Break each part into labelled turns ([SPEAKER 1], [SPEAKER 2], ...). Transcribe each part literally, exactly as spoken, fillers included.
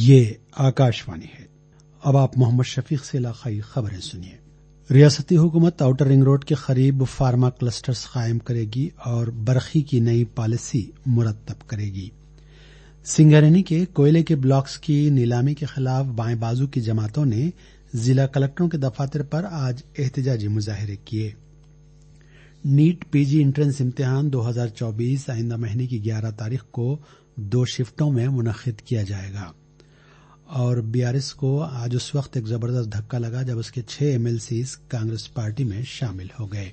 [SPEAKER 1] یہ آکاشوانی ہے۔ اب آپ محمد شفیق سے علاقائی خبریں سنیے۔ ریاستی حکومت آؤٹر رنگ روڈ کے قریب فارما کلسٹرز قائم کرے گی اور برقی کی نئی پالیسی مرتب کرے گی۔ سنگارینی کے کوئلے کے بلاکس کی نیلامی کے خلاف بائیں بازو کی جماعتوں نے ضلع کلکٹروں کے دفاتر پر آج احتجاجی مظاہرے کیے۔ نیٹ پی جی انٹرنس امتحان دو ہزار چوبیس آئندہ مہینے کی گیارہ تاریخ کو دو شفٹوں میں منعقد کیا جائے گا اور بی آر ایس کو آج اس وقت ایک زبردست دھکا لگا جب اس کے چھ M L Cs Congress party میں شامل ہو گئے۔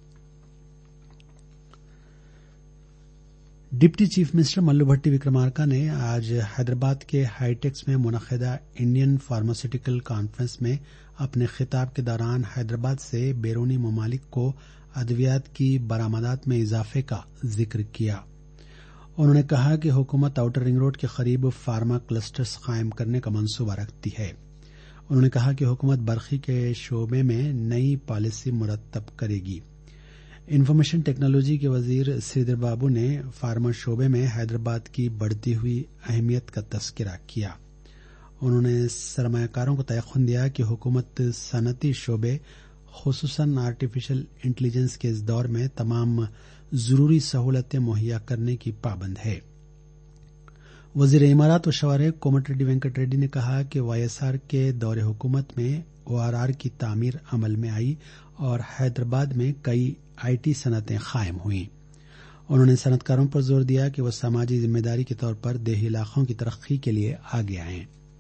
[SPEAKER 1] ڈپٹی چیف منسٹر ملو بھٹی وکرمارکا نے آج حیدرآباد کے ہائی ٹیکس میں منعقدہ انڈین فارماسیوٹیکل کانفرنس میں اپنے خطاب کے دوران حیدرآباد سے بیرونی ممالک کو ادویات کی برآمدات میں اضافے کا ذکر کیا۔ انہوں نے کہا کہ حکومت آؤٹر رنگ روڈ کے قریب فارما کلسٹرز قائم کرنے کا منصوبہ رکھتی ہے۔ انہوں نے کہا کہ حکومت برقی کے شعبے میں نئی پالیسی مرتب کرے گی۔ انفارمیشن ٹیکنالوجی کے وزیر سریدر بابو نے فارما شعبے میں حیدرآباد کی بڑھتی ہوئی اہمیت کا تذکرہ کیا۔ انہوں نے سرمایہ کاروں کو تیقن دیا کہ حکومت صنعتی شعبے خصوصاً آرٹیفیشل انٹیلیجنس کے اس دور میں تمام ضروری سہولتیں مہیا کرنے کی پابند ہے۔ وزیر امارات و شوہر کومٹ ریڈی وینکٹ ریڈی نے کہا کہ وائی ایس آر کے دور حکومت میں او آر آر کی تعمیر عمل میں آئی اور حیدرآباد میں کئی آئی ٹی صنعتیں قائم ہوئیں۔ انہوں نے صنعت کاروں پر زور دیا کہ وہ سماجی ذمہ داری کے طور پر دیہی علاقوں کی ترقی کے لیے آگے آئیں۔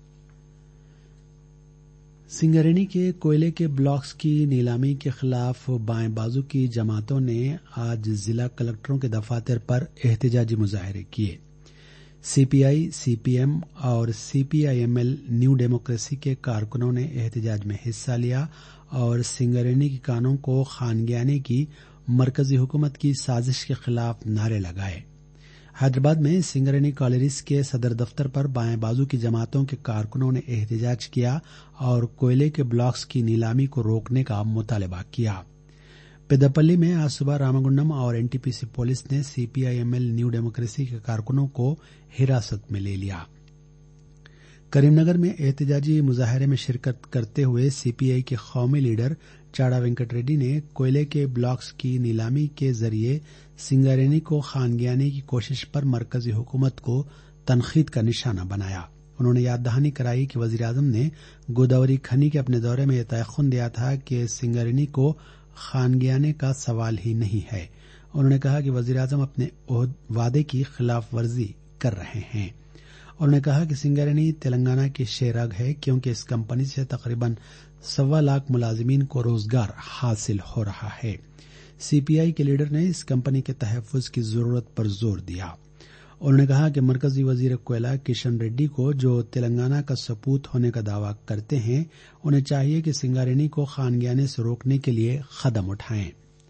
[SPEAKER 1] سنگارینی کے کوئلے کے بلاکس کی نیلامی کے خلاف بائیں بازو کی جماعتوں نے آج ضلع کلکٹروں کے دفاتر پر احتجاجی مظاہرے کیے۔ سی پی آئی، سی پی ایم اور C P I M L New Democracy کے کارکنوں نے احتجاج میں حصہ لیا اور سنگارینی کی کانوں کو خانگیانے کی مرکزی حکومت کی سازش کے خلاف نعرے لگائے۔ حیدرآباد میں سنگارینی کالریز کے صدر دفتر پر بائیں بازو کی جماعتوں کے کارکنوں نے احتجاج کیا اور کوئلے کے بلاکس کی نیلامی کو روکنے کا مطالبہ کیا۔ پیداپلی میں آج صبح رامگنڈم اور N T P C police نے C P I M L New Democracy کے کارکنوں کو حراست میں لے لیا۔ کریم نگر میں احتجاجی مظاہرے میں شرکت کرتے ہوئے سی پی آئی کے قومی لیڈر چاڑا وینکٹ ریڈی نے کوئلے کے بلاکس کی نیلامی کے ذریعے سنگارینی کو خانگیانے کی کوشش پر مرکزی حکومت کو تنقید کا نشانہ بنایا۔ انہوں نے یاد دہانی کرائی کہ وزیر اعظم نے گوداوری کھنی کے اپنے دورے میں یہ تیقن دیا تھا کہ سنگارینی کو خانگیانے کا سوال ہی نہیں ہے۔ انہوں نے کہا کہ وزیر اعظم اپنے وعدے کی خلاف ورزی کر رہے ہیں۔ انہوں نے کہا کہ سنگارینی تلنگانہ کی شیرگ ہے کیونکہ اس کمپنی سے تقریباً سوا لاکھ ملازمین کو روزگار حاصل ہو رہا ہے۔ سی پی آئی کے لیڈر نے اس کمپنی کے تحفظ کی ضرورت پر زور دیا۔ انہوں نے کہا کہ مرکزی وزیر کوئلہ کشن ریڈی کو جو تلنگانہ کا سپوت ہونے کا دعویٰ کرتے ہیں انہیں چاہیے کہ سنگارینی کو خانگیانے سے روکنے کے لیے قدم اٹھائیں۔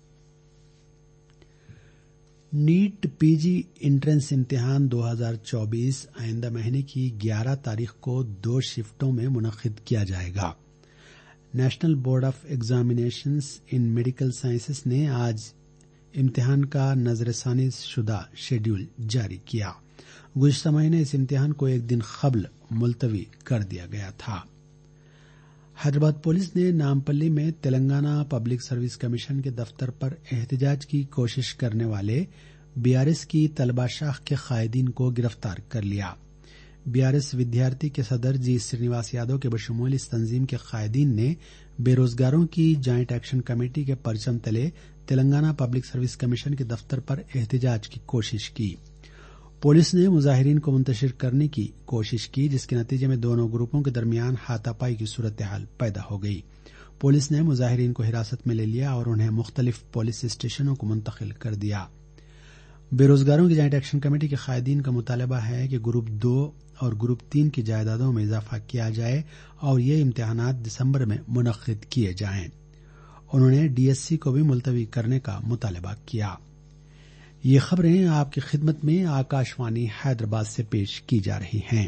[SPEAKER 1] نیٹ پی جی انٹرنس امتحان دو ہزار چوبیس آئندہ مہینے کی گیارہ تاریخ کو دو شفٹوں میں منعقد کیا جائے گا۔ National board of examinations in medical sciences نے آج امتحان کا نظر ثانی شدہ شیڈول جاری کیا۔ گزشتہ مہینے اس امتحان کو ایک دن قبل ملتوی کر دیا گیا تھا۔ حیدرآباد پولیس نے نامپلی میں تلنگانہ پبلک سروس کمیشن کے دفتر پر احتجاج کی کوشش کرنے والے بی آر ایس کی طلبہ شاخ کے قائدین کو گرفتار کر لیا۔ بی آر ایس ودیارتھی کے صدر جی سرینواس یادو کے بشمول اس تنظیم کے قائدین نے بے روزگاروں کی جوائنٹ ایکشن کمیٹی کے پرچم تلے تلنگانہ پبلک سروس کمیشن کے دفتر پر احتجاج کی کوشش کی۔ پولیس نے مظاہرین کو منتشر کرنے کی کوشش کی جس کے نتیجے میں دونوں گروپوں کے درمیان ہاتھا پائی کی صورتحال پیدا ہو گئی۔ پولیس نے مظاہرین کو حراست میں لے لیا اور انہیں مختلف پولیس اسٹیشنوں کو منتقل کر دیا۔ بے روزگاروں کی جوائنٹ ایکشن کمیٹی کے قائدین کا مطالبہ ہے کہ گروپ دو اور گروپ تین کی جائیدادوں میں اضافہ کیا جائے اور یہ امتحانات دسمبر میں منعقد کیے جائیں۔ انہوں نے ڈی ایس سی کو بھی ملتوی کرنے کا مطالبہ کیا۔ یہ خبریں آپ کی خدمت میں آکاشوانی حیدرآباد سے پیش کی جا رہی ہیں۔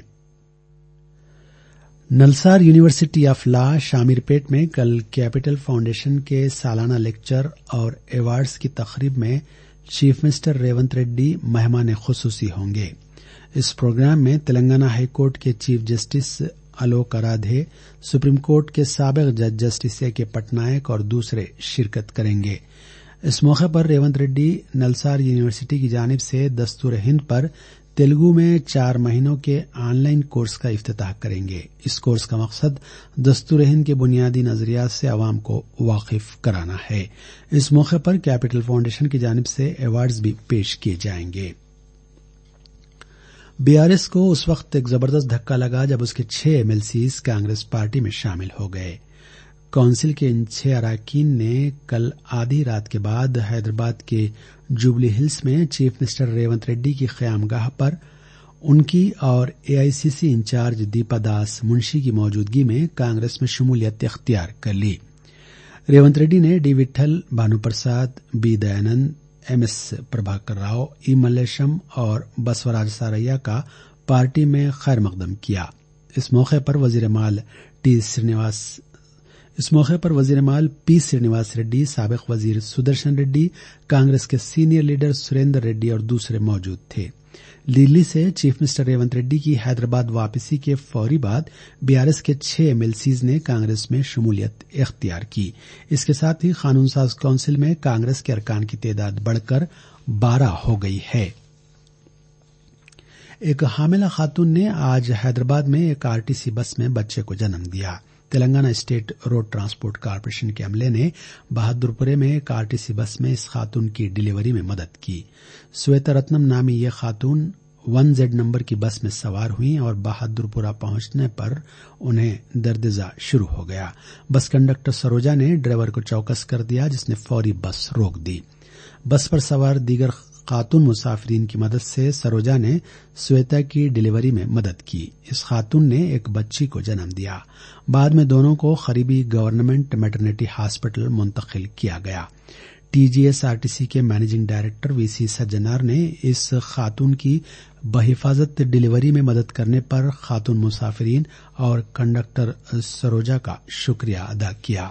[SPEAKER 1] نلسار یونیورسٹی آف لا شامیر پیٹ میں کل کیپٹل فاؤنڈیشن کے سالانہ لیکچر اور ایوارڈز کی تقریب میں چیف منسٹر ریونت ریڈی مہمان خصوصی ہوں گے۔ इस प्रोग्राम में तेलंगाना हाई कोर्ट के chief justice Alok Aradhe, supreme court के साबिक जज जस्टिस ए के पटनायक और दूसरे शिरकत करेंगे। इस मौके पर रेवंत रेड्डी नलसार यूनिवर्सिटी की जानिब से दस्तूर हिंद पर तेलुगु में चार महीनों के ऑनलाइन कोर्स का इफ्तिताह करेंगे। इस कोर्स का मकसद दस्तूर हिंद के बुनियादी नजरियात से अवाम को वाकिफ कराना है। इस मौके पर कैपिटल फाउंडेशन की जानिब से अवार्ड्स भी पेश किए जाएंगे। बीआरएस को उस वक्त एक जबरदस्त धक्का लगा जब उसके छह एमएलसीज कांग्रेस पार्टी में शामिल हो गए। काउंसिल के इन छह अरकान ने कल आधी रात के बाद हैदराबाद के जुबली हिल्स में चीफ मिनिस्टर रेवंत रेड्डी की क़यामगाह पर उनकी और एआईसीसी इंचार्ज दीपा दास मुंशी की मौजूदगी में कांग्रेस में शमूलियत इख्तियार कर ली। रेवंत रेड्डी ने D Vitthal, Bhanu Prasad, B Dayanand, M S Prabhakar Rao, E Mallesham और बसवराज सारैया का पार्टी में खैर मकदम किया। इस मौके पर वजीर माल टी श्रीनिवास इस मौके पर वजीर माल पी श्रीनिवास रेड्डी, साबिक वजीर सुदर्शन रेड्डी, कांग्रेस के सीनियर लीडर सुरेंद्र रेड्डी और दूसरे मौजूद थे। दिल्ली से चीफ मिनिस्टर रेवंत रेड्डी की हैदराबाद वापसी के फौरी बाद बीआरएस के छह एमएलसीज ने कांग्रेस में शमूलियत इख्तियार की। इसके साथ ही कानून साज काउंसिल में कांग्रेस के अरकान की तादाद बढ़कर बारह हो गई है। एक हामिला खातून ने आज हैदराबाद में एक आरटीसी बस में बच्चे को जन्म दिया। Telangana state road transport corporation के अमले ने बहादुरपुरे में एक आरटीसी बस में इस खातून की डिलीवरी में मदद की। श्वेता रत्नम नामी ये खातून वन जेड नंबर की बस में सवार हुई और बहादुरपुरा पहुंचने पर उन्हें दर्द-ए-ज़ा शुरू हो गया। बस कंडक्टर सरोजा ने ड्राइवर को चौकस कर दिया, जिसने फौरी बस रोक दी। बस पर सवार दीगर खातून मुसाफिरीन की मदद से सरोजा ने श्वेता की डिलीवरी में मदद की। इस खातून ने एक बच्ची को जन्म दिया। बाद में दोनों को करीबी गवर्नमेंट मैटरनिटी हॉस्पिटल मुंतकिल किया गया। टीजीएसआरटीसी के मैनेजिंग डायरेक्टर वीसी सज्जनार ने इस खातून की बहिफाजत डिलीवरी में मदद करने पर खातून मुसाफिरीन और कंडक्टर सरोजा का शुक्रिया अदा किया।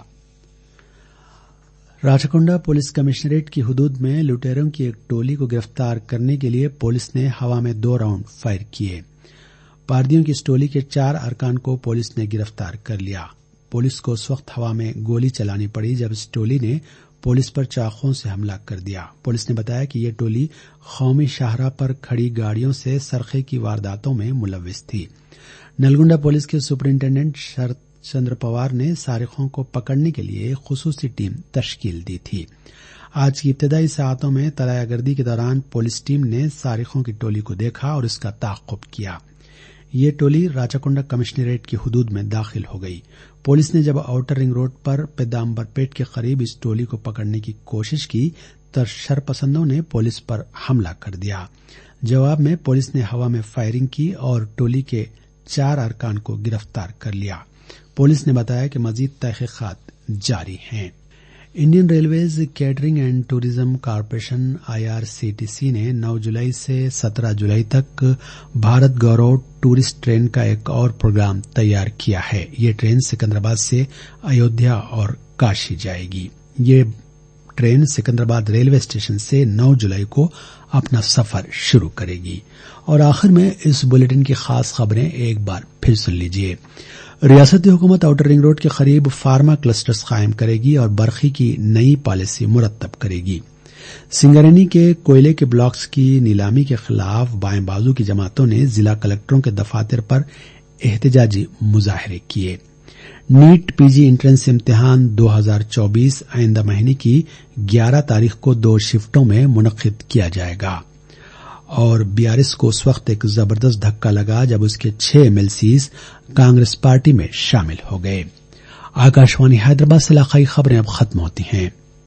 [SPEAKER 1] राचकोंडा पुलिस कमिश्नरेट की हुदूद में लुटेरों की एक टोली को गिरफ्तार करने के लिए पुलिस ने हवा में दो राउंड फायर किए। पारदियों की इस टोली के चार अरकान को पुलिस ने गिरफ्तार कर लिया। पुलिस को उस वक्त हवा में गोली चलानी पड़ी जब इस टोली ने पुलिस पर चाकूओं से हमला कर दिया। पुलिस ने बताया कि यह टोली कौमी शाहराह पर खड़ी गाड़ियों से सरखे की वारदातों में मुलव्विस थी। नलगुंडा पुलिस के सुपरिंटेंडेंट शरद चंद्र पवार ने सारिकों को पकड़ने के लिए खुसूसी टीम तश्कील दी थी। आज की इब्तदाई सातों में तलायागर्दी के दौरान पुलिस टीम ने सारिकों की टोली को देखा और इसका ताक़ुब किया। ये टोली राचाकोंडा कमिश्नरेट की हुदूद में दाखिल हो गई। पुलिस ने जब आउटर रिंग रोड पर पेदाम्बरपेट के करीब इस टोली को पकड़ने की कोशिश की तो शरपसंदों ने पुलिस पर हमला कर दिया। जवाब में पुलिस ने हवा में फायरिंग की और टोली के चार अरकान को गिरफ्तार कर लिया। पुलिस ने बताया कि मजीद तहकीकात जारी हैं। Indian railways catering and tourism corporation IRCTC ने नौ जुलाई से सत्रह जुलाई तक भारत गौरव टूरिस्ट ट्रेन का एक और प्रोग्राम तैयार किया है। ये ट्रेन सिकंदराबाद से अयोध्या और काशी जाएगी। ये ट्रेन सिकंदराबाद रेलवे स्टेशन से नौ जुलाई को अपना सफर शुरू करेगी। और आखिर में इस बुलेटिन की खास खबरें एक बार फिर सुन लीजिए। रियासती हुकूमत आउटर रिंग रोड के करीब फार्मा क्लस्टर्स कायम करेगी और बरखी की नई पॉलिसी मुरतब करेगी। सिंगरेनी के कोयले के ब्लॉक्स की नीलामी के खिलाफ बाएं बाजू की जमातों ने जिला कलेक्टरों के दफातर पर एहतजाजी मुजाहरे किए। नीट पीजी एंट्रेंस इम्तिहान दो हज़ार चौबीस आइंदा महीने की ग्यारह तारीख को दो शिफ्टों में मुनक्किद किया जाएगा। और बीआरएस को उस वक्त एक जबरदस्त धक्का लगा जब उसके छह एमएलसीज कांग्रेस पार्टी में शामिल हो गए। आकाशवाणी हैदराबाद से इलाकाई खबरें अब खत्म होती हैं।